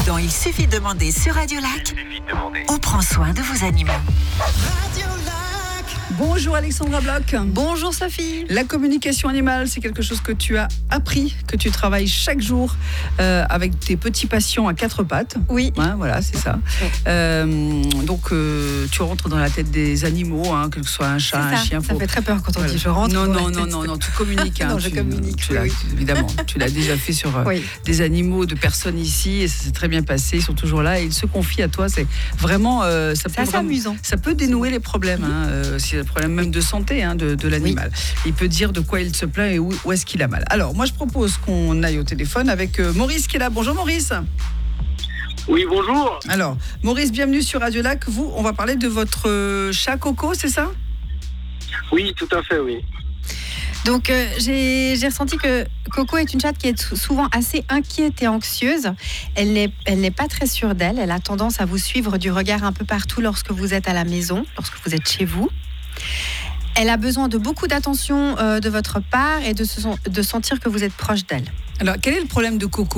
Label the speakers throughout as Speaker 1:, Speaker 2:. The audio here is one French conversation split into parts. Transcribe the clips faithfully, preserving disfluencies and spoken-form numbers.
Speaker 1: Dans Il suffit de demander sur Radio Lac, on prend soin de vos animaux.
Speaker 2: Bonjour Alexandra Bloch.
Speaker 3: Bonjour Sophie.
Speaker 2: La communication animale, c'est quelque chose que tu as appris, que tu travailles chaque jour euh, avec tes petits patients à quatre pattes.
Speaker 3: Oui.
Speaker 2: Hein, voilà, c'est ça.
Speaker 3: Oui.
Speaker 2: Euh, donc, euh, tu rentres dans la tête des animaux, hein, que ce soit un chat,
Speaker 3: C'est
Speaker 2: un
Speaker 3: ça.
Speaker 2: chien.
Speaker 3: Ça
Speaker 2: faut...
Speaker 3: fait très peur quand on
Speaker 2: Voilà.
Speaker 3: dit je rentre.
Speaker 2: Non,
Speaker 3: dans
Speaker 2: non,
Speaker 3: la
Speaker 2: non,
Speaker 3: tête.
Speaker 2: non, non, tu communiques. Hein,
Speaker 3: Non, je
Speaker 2: tu,
Speaker 3: communique,
Speaker 2: tu
Speaker 3: oui,
Speaker 2: l'as,
Speaker 3: oui.
Speaker 2: Évidemment, tu l'as déjà fait sur euh,
Speaker 3: Oui.
Speaker 2: des animaux, de personnes ici, et ça s'est très bien passé. Ils sont toujours là et ils se confient à toi. C'est vraiment, euh, ça
Speaker 3: C'est
Speaker 2: peut
Speaker 3: assez
Speaker 2: vraiment-
Speaker 3: amusant.
Speaker 2: Ça peut dénouer les problèmes, hein, euh, s'il y a des problèmes même de santé hein, de, de l'animal. Il peut dire de quoi il se plaint et où, où est-ce qu'il a mal. Alors, moi, je propose qu'on aille au téléphone avec euh, Maurice qui est là. Bonjour Maurice.
Speaker 4: Oui, bonjour.
Speaker 2: Alors, Maurice, bienvenue sur Radio Lac. Vous, on va parler de votre euh, chat Coco, c'est ça ?
Speaker 4: Oui, tout à fait, oui.
Speaker 3: Donc euh, j'ai, j'ai ressenti que Coco est une chatte qui est sou- souvent assez inquiète et anxieuse. Elle n'est, elle n'est pas très sûre d'elle. Elle a tendance à vous suivre du regard un peu partout lorsque vous êtes à la maison, lorsque vous êtes chez vous. Elle a besoin de beaucoup d'attention euh, de votre part et de, se, de sentir que vous êtes proche d'elle.
Speaker 2: Alors, quel est le problème de Coco ?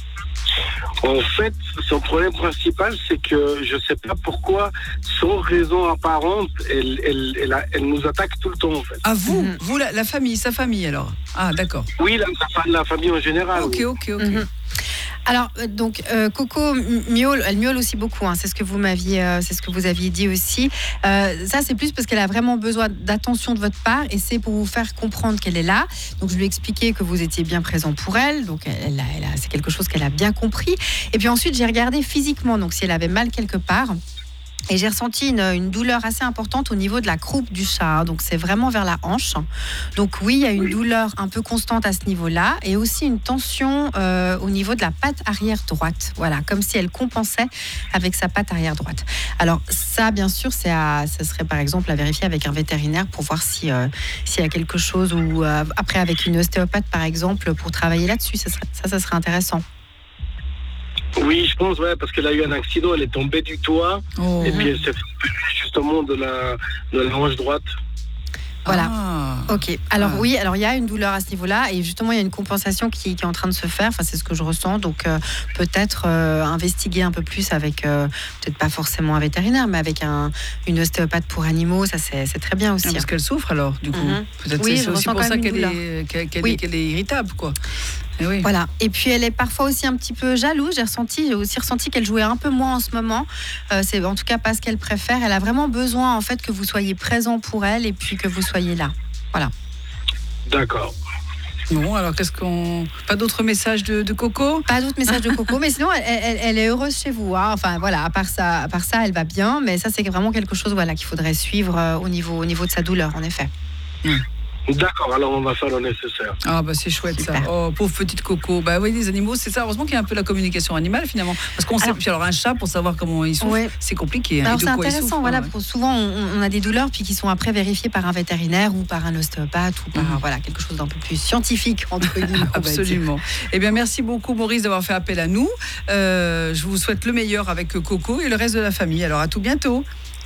Speaker 4: En fait, son problème principal, c'est que je ne sais pas pourquoi, sans raison apparente, elle, elle, elle, a- elle nous attaque tout le temps, en fait.
Speaker 2: Ah, vous
Speaker 3: Mhm.
Speaker 2: Vous, la, la famille, sa famille, alors ? Ah, d'accord.
Speaker 4: Oui, la, la, fa- la famille en général.
Speaker 2: Ok,
Speaker 4: oui.
Speaker 2: ok, ok.
Speaker 3: Mhm. Alors, euh, donc, euh, Coco m- miaule, elle miaule aussi beaucoup, hein, c'est ce que vous m'aviez, euh, c'est ce que vous aviez dit aussi. Euh, ça, c'est plus parce qu'elle a vraiment besoin d'attention de votre part et c'est pour vous faire comprendre qu'elle est là. Donc, je lui ai expliqué que vous étiez bien présent pour elle, donc elle, a- elle a- c'est quelque chose qu'elle a bien compris. Et puis ensuite, j'ai regardé physiquement, donc si elle avait mal quelque part. Et j'ai ressenti une, une douleur assez importante au niveau de la croupe du chat. Donc, c'est vraiment vers la hanche. Donc, oui, il y a une
Speaker 4: Oui.
Speaker 3: douleur un peu constante à ce niveau-là. Et aussi une tension euh, au niveau de la patte arrière droite. Voilà, comme si elle compensait avec sa patte arrière droite. Alors, ça, bien sûr, c'est à, ça serait par exemple à vérifier avec un vétérinaire pour voir si, euh, s'il y a quelque chose. Ou euh, après, avec une ostéopathe, par exemple, pour travailler là-dessus. Ça, serait- ça, ça serait intéressant.
Speaker 4: Oui, je pense, ouais, parce qu'elle a eu un accident, elle est tombée du toit,
Speaker 2: Oh.
Speaker 4: et puis elle s'est fait justement de la, de la hanche droite.
Speaker 3: Voilà.
Speaker 2: Ah.
Speaker 3: Ok. Alors
Speaker 2: Ah.
Speaker 3: oui, alors il y a une douleur à ce niveau-là et justement il y a une compensation qui, qui est en train de se faire. Enfin c'est ce que je ressens. Donc euh, peut-être euh, investiguer un peu plus avec euh, peut-être pas forcément un vétérinaire, mais avec un, une ostéopathe pour animaux. Ça c'est, c'est très bien aussi.
Speaker 2: Ah, parce qu'elle souffre alors, du coup.
Speaker 3: Mhm.
Speaker 2: Peut-être
Speaker 3: Oui,
Speaker 2: c'est
Speaker 3: je
Speaker 2: aussi
Speaker 3: ressens
Speaker 2: pour
Speaker 3: quand
Speaker 2: ça
Speaker 3: même une
Speaker 2: qu'elle
Speaker 3: douleur.
Speaker 2: est, qu'elle, qu'elle
Speaker 3: Oui.
Speaker 2: est, qu'elle est irritable, quoi. Eh oui.
Speaker 3: Voilà. Et puis elle est parfois aussi un petit peu jalouse. J'ai ressenti, j'ai aussi ressenti qu'elle jouait un peu moins en ce moment. Euh, c'est en tout cas pas ce qu'elle préfère. Elle a vraiment besoin en fait que vous soyez présent pour elle et puis que vous soyez là. Voilà.
Speaker 4: D'accord.
Speaker 2: Bon, alors qu'est-ce qu'on. Pas d'autres messages de, de Coco ?
Speaker 3: Pas d'autres messages de Coco, mais sinon elle, elle- elle est heureuse chez vous. Hein. Enfin voilà, à part ça, à part ça, elle va bien. Mais ça c'est vraiment quelque chose voilà qu'il faudrait suivre euh, au niveau, au niveau de sa douleur en effet.
Speaker 4: D'accord, alors on va faire le nécessaire.
Speaker 2: Ah bah c'est chouette
Speaker 3: Super.
Speaker 2: ça. Oh pauvre petite Coco. Bah oui, les animaux, c'est ça. Heureusement qu'il y a un peu la communication animale finalement. Parce qu'on sait.
Speaker 3: Alors-
Speaker 2: Puis alors un chat pour savoir comment il souffre,
Speaker 3: Ouais.
Speaker 2: c'est compliqué. hein,
Speaker 3: Alors
Speaker 2: et de
Speaker 3: c'est
Speaker 2: quoi il
Speaker 3: intéressant,
Speaker 2: souffre,
Speaker 3: voilà.
Speaker 2: ouais.
Speaker 3: Pour, souvent on, on a des douleurs puis qui sont après vérifiées par un vétérinaire ou par un ostéopathe ou par
Speaker 2: Mhm.
Speaker 3: voilà quelque chose d'un peu plus scientifique entre guillemets. on va dire.
Speaker 2: Absolument. Eh bien, merci beaucoup, Maurice, d'avoir fait appel à nous. Euh, je vous souhaite le meilleur avec Coco et le reste de la famille. Alors, à tout bientôt.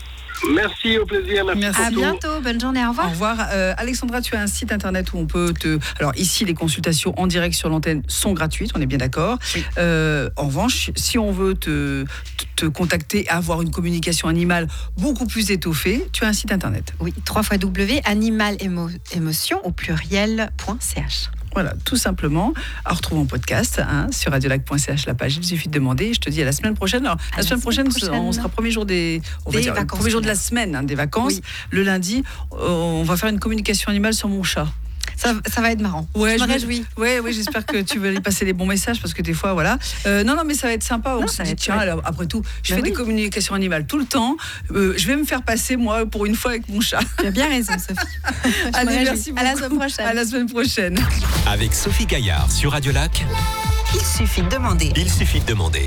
Speaker 4: Merci, au plaisir, merci,
Speaker 2: Merci.
Speaker 4: pour
Speaker 3: À
Speaker 4: tout.
Speaker 3: bientôt, bonne journée, au revoir.
Speaker 2: Au revoir. Euh, Alexandra, tu as un site internet où on peut te... Alors ici, les consultations en direct sur l'antenne sont gratuites, on est bien d'accord.
Speaker 3: Oui.
Speaker 2: Euh, en revanche, si on veut te, te, te contacter, avoir une communication animale beaucoup plus étoffée, tu as un site internet.
Speaker 3: Oui, trois fois W animal émotion au pluriel point c h.
Speaker 2: Voilà, tout simplement. À retrouver en podcast hein, sur radiolac point c h, la page. Il suffit de demander. Je te dis à la semaine prochaine. Alors,
Speaker 3: À
Speaker 2: la,
Speaker 3: la
Speaker 2: semaine prochaine,
Speaker 3: semaine prochaine.
Speaker 2: on sera premier jour des, on va
Speaker 3: Des
Speaker 2: dire, le
Speaker 3: vacances
Speaker 2: premier jour de la
Speaker 3: scolaires.
Speaker 2: semaine, hein, des vacances.
Speaker 3: Oui.
Speaker 2: Le lundi, euh, on va faire une communication animale sur mon chat.
Speaker 3: Ça, ça va être marrant.
Speaker 2: Ouais,
Speaker 3: je me
Speaker 2: je me-
Speaker 3: réjouis.
Speaker 2: Ouais, ouais, j'espère que tu vas lui passer les bons messages parce que des fois, voilà. Euh, non, non, mais ça va être sympa. On
Speaker 3: Non,
Speaker 2: se
Speaker 3: ça va
Speaker 2: dit,
Speaker 3: être
Speaker 2: tiens,
Speaker 3: chouette.
Speaker 2: alors, après tout, je
Speaker 3: Bah
Speaker 2: fais
Speaker 3: oui.
Speaker 2: des communications animales tout le temps. Euh, je vais me faire passer, moi, pour une fois avec mon chat.
Speaker 3: Tu as bien raison, Sophie. Je me
Speaker 2: Allez,
Speaker 3: réjouis.
Speaker 2: merci beaucoup.
Speaker 3: À la semaine prochaine.
Speaker 2: À la semaine prochaine.
Speaker 5: Avec Sophie Gaillard sur Radio Lac,
Speaker 1: Il suffit de demander.
Speaker 5: il suffit de demander.